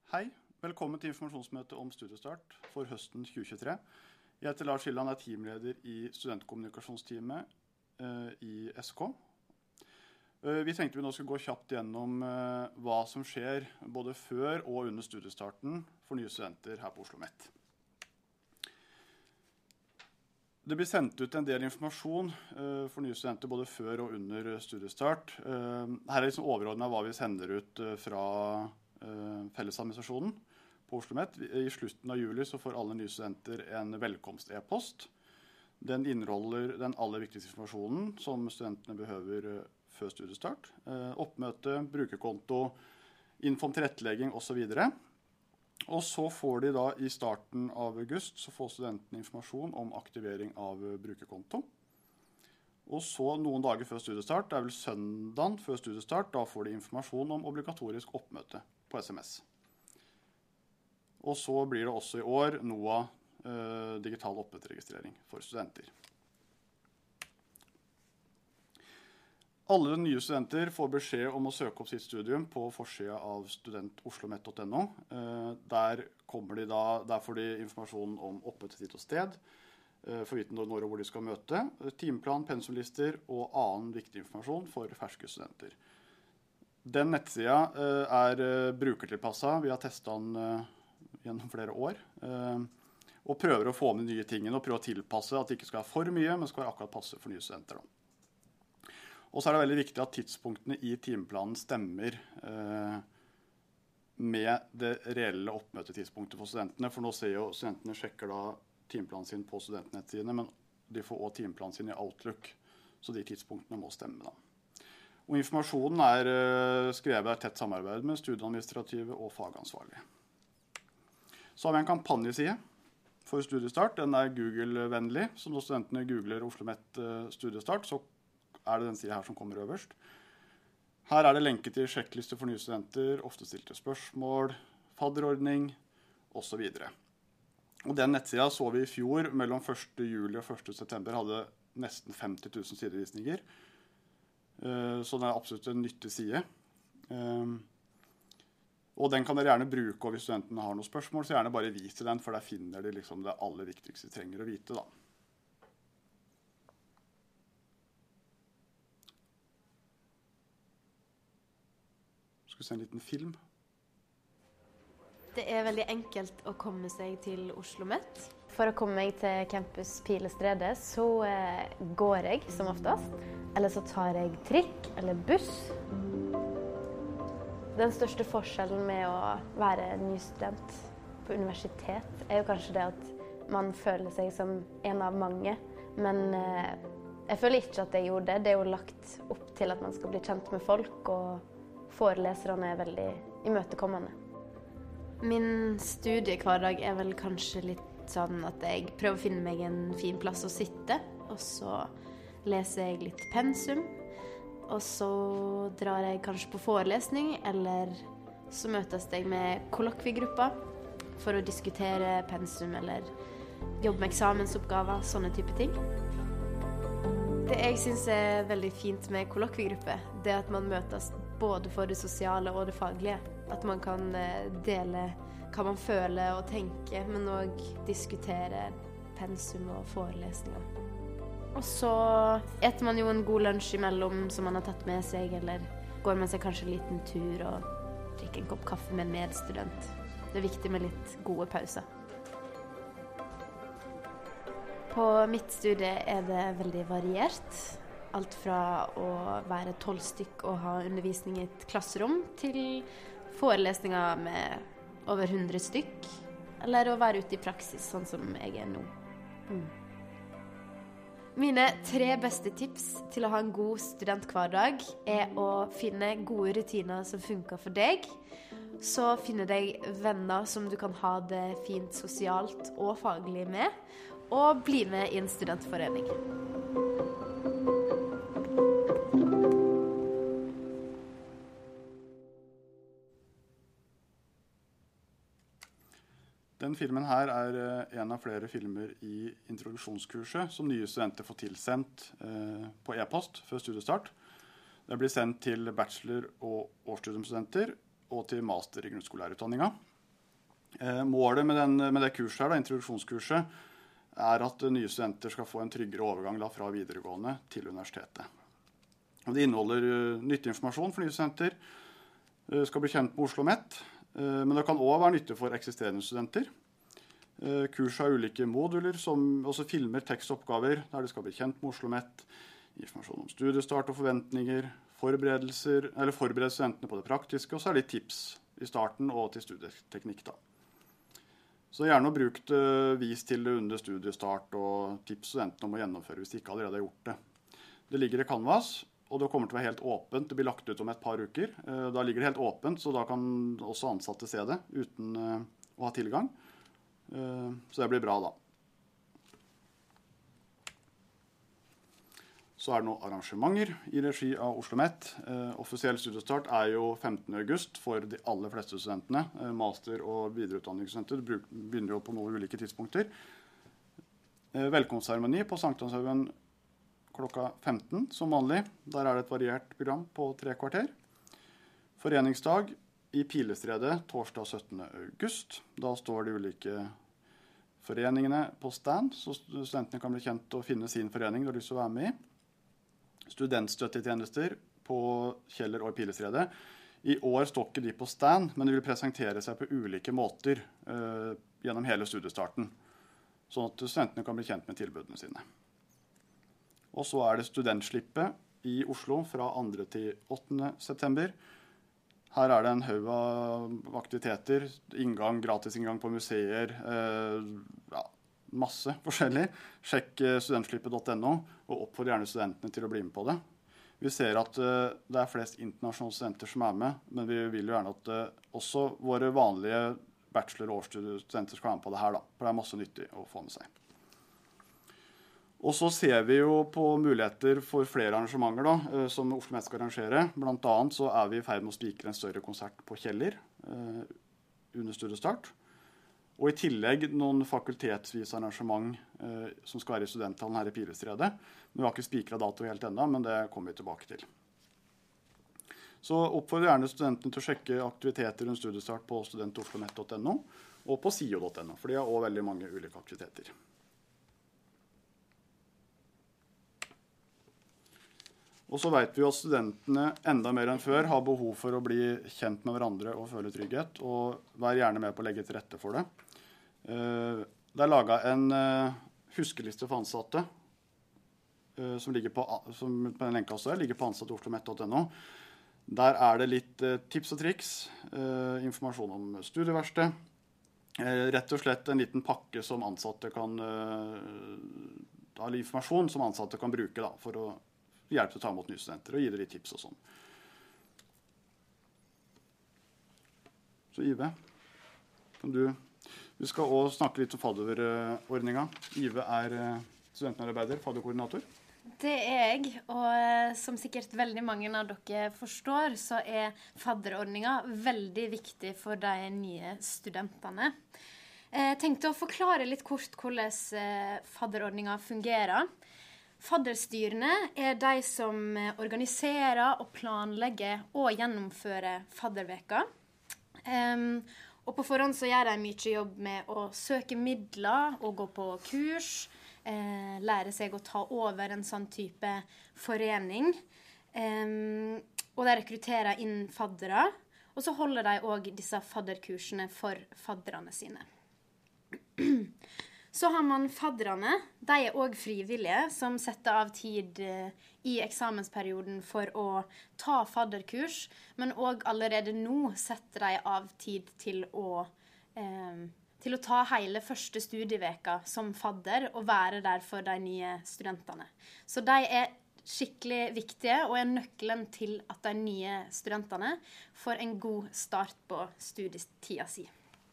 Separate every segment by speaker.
Speaker 1: Hei, velkommen til informasjonsmøte om studiestart for høsten 2023. Jeg heter Lars Hilland, er teamleder i studentkommunikasjonsteamet i SK. Vi tenkte vi nå skulle gå kjapt gjennom hva som skjer både før og under studiestarten for nye studenter her på Oslo Met. Det blir sendt ut en del informasjon for nye studenter både før og under studiestart. Her er overordnet hva vi sender ut fra fellesadministrasjonen på Oslo Met. I slutten av juli så får alle nye studenter en velkomst-e-post. Den inneholder den aller viktigste informasjonen som studentene behøver før studiestart. Oppmøte, brukerkonto, info om tilrettelegging og så videre. Og så får de da i starten av august så får studentene informasjon om aktivering av brukerkonto. Og så noen dager før studiestart, det er vel søndagen før studiestart, da får de informasjon om obligatorisk oppmøte på SMS. Og så blir det også i år NOA digital oppmøteregistrering for studenter. Alle nye studenter får beskjed om å søke opp sitt studium på forsiden av studentoslomet.no. Der får de informasjon om oppmøtetid og sted, for vite når og hvor de skal møte, timeplan, pensumlister og annen viktig informasjon for ferske studenter. Den nettsida er brukertilpasset. Vi har testet den gjennom flere år, og prøver å få med nye tingene og prøver å tilpasse at det ikke skal være for mye, men skal være akkurat passe for nye studenter. Og så er det veldig viktig at tidspunktene i timeplanen stemmer med det reelle oppmøtetidspunktet for studentene, for nå ser jo studentene sjekker da timeplanen sin på studentnettsidene, men de får også timeplanen sin i Outlook, så de tidspunktene må stemme da. Og informasjonen er skrevet i tett samarbeid med studieadministrative og fagansvarlige. Så har vi en kampanjeside for studiestart. Den er Google-vennlig, så når studentene googler Oslo Met studiestart, så er det den siden her som kommer øverst. Her er det lenke til sjekkliste for nye studenter, ofte stilte spørsmål, fadderordning, og så videre. Og den nettsiden så vi i fjor, mellom 1. juli og 1. september, hadde nesten 50 000 sidevisninger. Så det er absolutt en nyttig side. Og den kan dere gjerne bruke, og hvis studentene har noen spørsmål, så gjerne bare vise den, for der finner de liksom det aller viktigste de trenger å vite da. Skal vi se en liten film?
Speaker 2: Det er veldig enkelt å komme seg til Oslo Met.
Speaker 3: For å komme meg til campus Pilestredet så går jeg som oftest, eller så tar jeg trikk eller buss. Den største forskjellen med å være ny student på universitet er jo kanskje det at man føler seg som en av mange, men jeg føler ikke at jeg gjorde det. Det er jo lagt opp til at man skal bli kjent med folk, og foreleserne er veldig imøtekommende.
Speaker 2: Min studiehverdag er vel kanskje litt sånn at jeg prøver å finne meg en fin plass å sitte, og så leser jeg litt pensum, og så drar jeg kanskje på forelesning, eller så møtes jeg med kollokviegruppa for å diskutere pensum, eller jobbe med eksamensoppgaver, sånne type ting. Det jeg synes er veldig fint med kollokviegruppe, det er at man møtes både for det sosiale og det faglige. At man kan dele hva man føler og tenker, men også diskutere pensum og forelesninger. Og så eter man jo en god lunsj imellom som man har tatt med seg, eller går man seg kanskje en liten tur og drikker en kopp kaffe med en medstudent. Det er viktig med litt gode pauser. På mitt studie er det veldig variert. Alt fra å være 12 stykk og ha undervisning i et klasserom til forelesninger med over 100 stykk, eller å være ute i praksis, sånn som jeg er nå. Mine 3 beste tips til å ha en god studenthverdag er å finne gode rutiner som funker for deg, så finne deg venner som du kan ha det fint sosialt og faglig med, og bli med i en studentforening.
Speaker 1: Den filmen her er en av flere filmer i introduksjonskurset som nye studenter får tilsendt på e-post før studiestart. Det blir sendt til bachelor- og årsstudiumstudenter og til master i grunnskolelærerutdanninga. Målet med det kurset her, introduksjonskurset, er at nye studenter skal få en tryggere overgang fra videregående til universitetet. Og det inneholder nyttig informasjon for nye studenter, skal bli kjent med Oslo Met, men det kan også være nyttig for eksisterende studenter. Kurset har ulike moduler som også filmer tekstoppgaver der det skal bli kjent med Oslo Met, informasjon om studiestart og forventninger, forberede studentene på det praktiske, og så er det tips i starten og til studieteknikk da. Så gjerne brukt vis til det under studiestart og tips studentene om å gjennomføre hvis de ikke allerede har gjort det. Det ligger i Canvas, og det kommer til å være helt åpent. Det blir lagt ut om et par uker. Da ligger det helt åpent, så da kan også ansatte se det uten å ha tilgang. Så det blir bra da. Så er det noen arrangementer i regi av Oslo Met. Offisiell studiestart er jo 15. august for de aller fleste studentene. Master- og videreutdanningsstudenter begynner jo på noen ulike tidspunkter. Velkomstseremoni på Sankthanshaugen klokka 15 som vanlig. Der er det et variert program på 3 kvarter. Foreningsdag i Pilestredet torsdag 17. august. Da står de ulike foreningene på stand, så studentene kan bli kjent og finne sin forening de har lyst til å være med i. Studentstøttetjenester på Kjeller og Pilestredet. I år står ikke de på stand, men de vil presentere seg på ulike måter gjennom hele studiestarten, sånn at studentene kan bli kjent med tilbudene sine. Og så er det studentslippet i Oslo fra 2. til 8. september. Her er det en haug av aktiviteter, gratis inngang på museer, masse forskjellig. Sjekk studentslippet.no og oppfordrer gjerne studentene til å bli med på det. Vi ser at det er flest internasjonale studenter som er med, men vi vil jo gjerne at også våre vanlige bachelor- og årsstudenter skal være med på det her da, for det er masse nyttig å få med seg. Og så ser vi jo på muligheter for flere arrangementer da, som Oslo Met skal arrangere. Blant annet så er vi i ferd med å spikre en større konsert på Kjeller under studiestart. Og i tillegg noen fakultetsvise arrangement som skal være i studenthallen her i Pilestredet. Vi har ikke spikret dato helt enda, men det kommer vi tilbake til. Så oppfordrer gjerne studentene til å sjekke aktiviteter under studiestart på studentoslomet.no og på sio.no, for de har også veldig mange ulike aktiviteter. Og så vet vi jo at studentene enda mer enn før har behov for å bli kjent med hverandre og føle trygghet, og vær gjerne med på å legge til rette for det. Det er laget en huskeliste for ansatte, som ligger på den lenka også ligger på ansatt.oslomet.no. Der er det litt tips og triks, informasjon om studieverksted, rett og slett en liten pakke som ansatte kan, eller informasjon som ansatte kan bruke da, for å hjelpe til å ta imot nye studenter og gi dere litt tips og sånn. Så Ive, kan du skal også snakke litt om fadderordningen. Ive er studentmedarbeider, fadderkoordinator.
Speaker 2: Det er jeg, og som sikkert veldig mange av dere forstår, så er fadderordningen veldig viktig for de nye studentene. Jeg tenkte å forklare litt kort hvordan fadderordningen fungerer. Fadderstyrene er de som organiserer og planlegger og gjennomfører fadderveka. Og på forhånd så gjør de mye jobb med å søke midler og gå på kurs, lære seg å ta over en sånn type forening. Og de rekrutterer inn faddere, og så holder de også disse fadderkursene for fadderne sine. Så har man fadderne, de er også frivillige, som setter av tid i eksamensperioden for å ta fadderkurs, men også allerede nå setter de av tid til å ta hele første studieveka som fadder og være der for de nye studentene. Så de er skikkelig viktige og er nøkkelen til at de nye studentene får en god start på studietida si.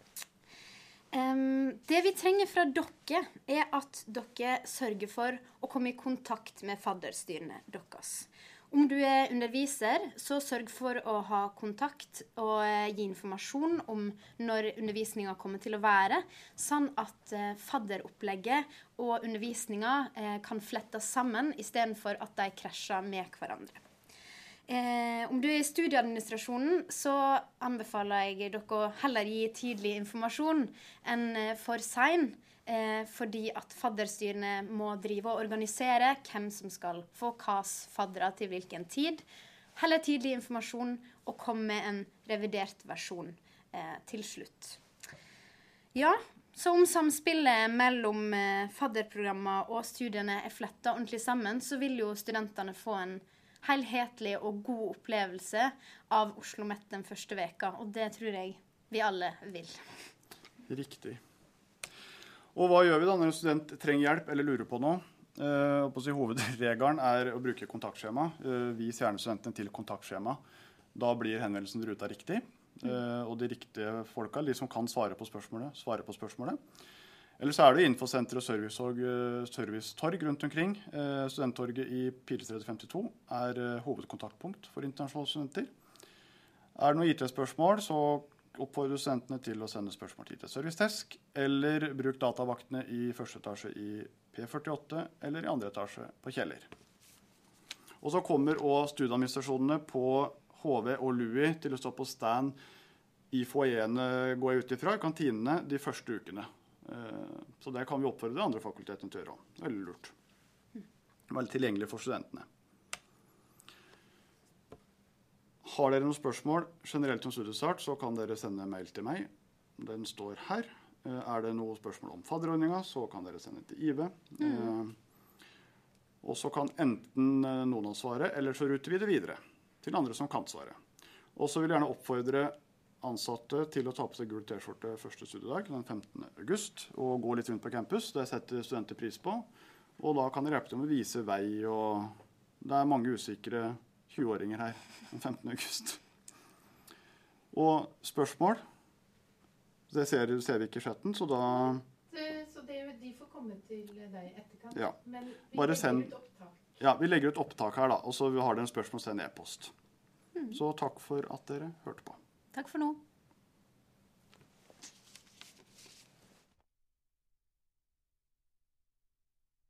Speaker 2: Det vi trenger fra dere er at dere sørger for å komme i kontakt med fadderstyrene deres. Om du er underviser, så sørg for å ha kontakt og gi informasjon om når undervisningen kommer til å være, sånn at fadderopplegget og undervisningen kan flettes sammen i stedet for at de krasjer med hverandre. Om du I studieadministrasjonen, så anbefaler jeg dere å heller gi tidlig informasjon enn for sen, fordi at fadderstyrene må drive og organisere hvem som skal få hvilke faddere til hvilken tid. Heller tidlig informasjon og komme med en revidert versjon til slutt. Ja, så om samspillet mellom fadderprogrammer og studiene flettet ordentlig sammen, så vil jo studentene få en helhetlig og god opplevelse av OsloMet den første veka, og det tror jeg vi alle vil.
Speaker 1: Riktig. Og hva gjør vi da når en student trenger hjelp eller lurer på noe? Hovedregelen å bruke kontaktskjema. Vis gjerne studentene til kontaktskjema. Da blir henvendelsen ruta riktig, og de riktige folka, de som kan svare på spørsmålet. Eller så det infosenter og servicetorg rundt omkring. Studenttorget I Pilestredet 52 hovedkontaktpunkt for internasjonale studenter. Det noen IT-spørsmål, så oppfordrer studentene til å sende spørsmål til IT-servicedesk, eller bruk datavaktene I første etasje I P48, eller I andre etasje på Kjeller. Og så kommer også studieadministrasjonene på HV og LUI til å stå på stand I foajene, går jeg ut ifra, I kantinene de første ukene. Så det kan vi oppfordre andre fakultetene til å gjøre. Veldig lurt. Veldig tilgjengelig for studentene. Har dere noen spørsmål generelt om studiestart, så kan dere sende en mail til meg. Den står her. Det noen spørsmål om fadderordningen, så kan dere sende til Ive. Og så kan enten noen av svare, eller så ruter vi det videre til andre som kan svare. Og så vil jeg gjerne oppfordre ansatte til å ta på seg gul t-skjorte første studiedag, den 15. august, og gå litt rundt på campus. Det setter studenter pris på. Og da kan dere hjelpe dem å vise vei, og det mange usikre 20-åringer her den 15. august. Og spørsmål, det ser vi ikke I chatten, så da...
Speaker 4: Så de får komme til deg etterkant,
Speaker 1: ja.
Speaker 4: Men vi
Speaker 1: bare
Speaker 4: legger ut opptak.
Speaker 1: Ja, vi legger ut opptak her da, og så har dere en spørsmål, send e-post. Så takk for at dere hørte på.
Speaker 2: Takk for nå.